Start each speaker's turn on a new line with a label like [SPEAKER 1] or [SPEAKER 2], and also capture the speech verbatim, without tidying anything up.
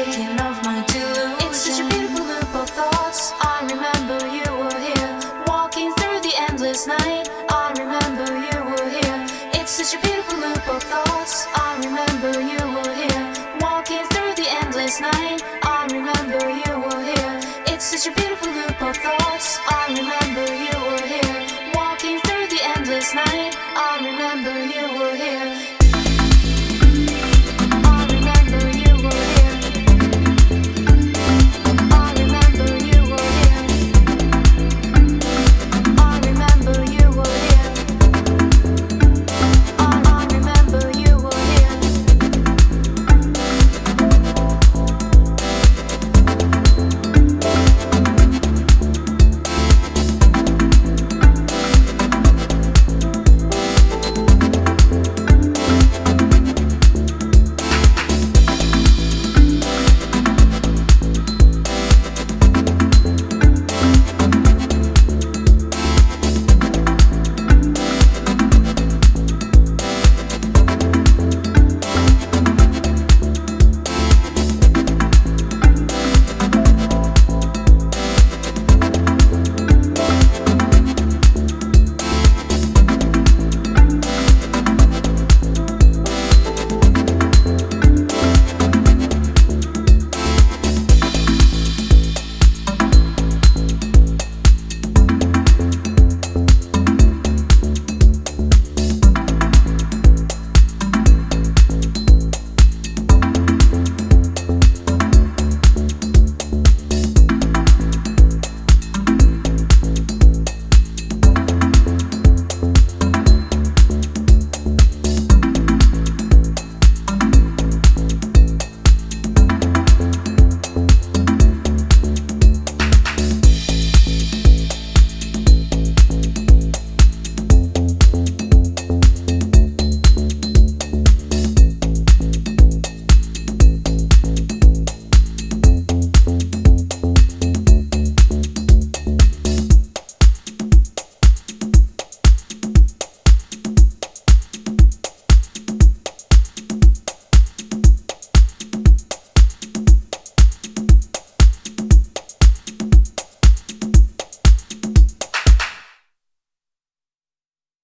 [SPEAKER 1] thinking of my delusion. It's such a beautiful loop of thoughts. I remember you were here, walking through the endless night. I remember you were here. It's such a beautiful loop of thoughts. I remember you were here, walking through the endless night. I remember you were here. It's such a beautiful loop of thoughts. I remember you were here.